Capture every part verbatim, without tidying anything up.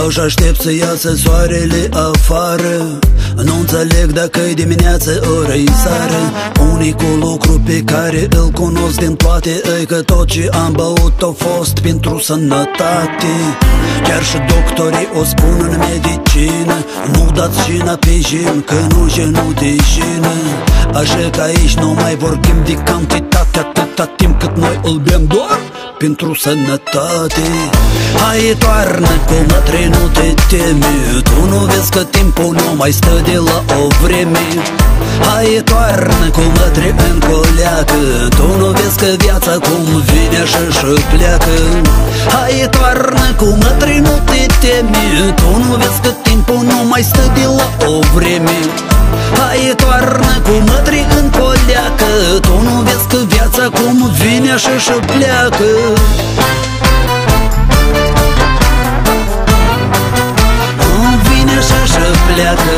Stau și aștept să iasă soarele afară. Nu înțeleg dacă-i dimineață ori seară. Unicul lucru pe care îl cunosc din toate e că tot ce am băut a fost pentru sănătate. Chiar și doctorii o spun în medicină: nu dați șina pe jin, că nu jenul de jină. Așa că aici nu mai vorbim de cantitate, atâta timp cât noi îl bem doar pentru sănătate. Hai, toarnă cu mătri, nu te teme, tu nu vezi că timpul nu mai stă de la o vreme. Hai, toarnă cu mătri în coleacă, tu nu vezi că viața cum vine așa și pleacă. Hai, toarnă cu mătri, nu te teme, tu nu vezi că timpul nu mai stă de la o vreme. Hai, toarnă cu mătri în coleacă, tu nu vezi că viața cum vine așa și pleacă. Vine așa și pleacă.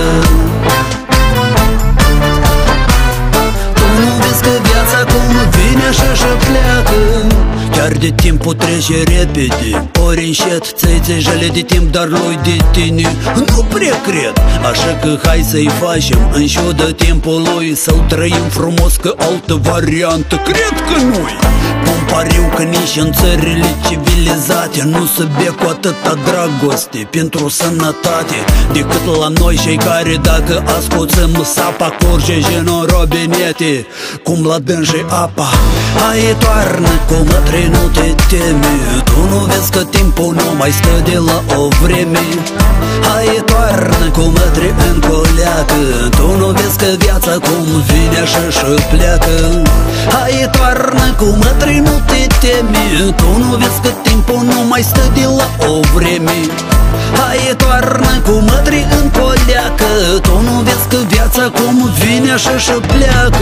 Tu nu vezi că viața cum vine așa și pleacă. Chiar de timpul trece repede, ori înșet, țăițejele de timp, dar lui de tine nu prea cred. Așa că hai să-i facem în ciudă timpului, să-l trăim frumos, că altă variantă cred că nu-i. Pun pariu că nici în țările civilizate nu se bea cu atâta dragoste pentru sănătate decât la noi, cei care dacă ascultăm sapa curge gen în robinete, cum la dânge apa. Hai, toarnă cu mătri, nu te teme, tu nu vezi că timpul nu mai stă de la o vreme. Hai, toarnă cu mătri în coleacă, tu nu vezi că viața cum vine așa și pleacă. Hai, toarnă cu mătri, nu te teme, tu nu vezi că timpul nu mai stă de la o vreme. Hai, toarnă cu mătri în coleacă, tu nu vezi că viața cum vine așa și pleacă.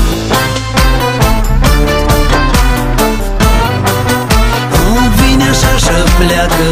Vine așa și pleacă.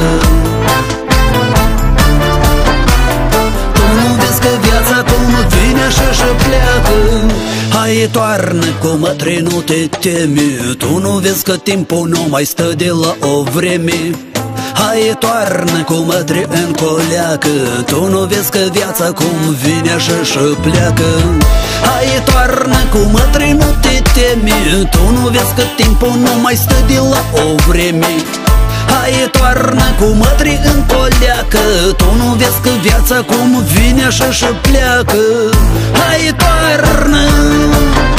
Tu nu vezi că viața cum vine așa și pleacă. Hai, toarnă cu mătri, nu te teme, tu nu vezi că timpul nu mai stă de la o vreme. Hai, toarnă cu mătri în coleacă, tu nu vezi că viața cum vine așa și pleacă. Hai, toarnă cu mătri, nu te teme, tu nu vezi că timpul nu mai stă de la o vreme. Hai, toarnă cu mătri în coleacă, tu nu vezi că viața cum vine așa și pleacă. Hai, toarnă!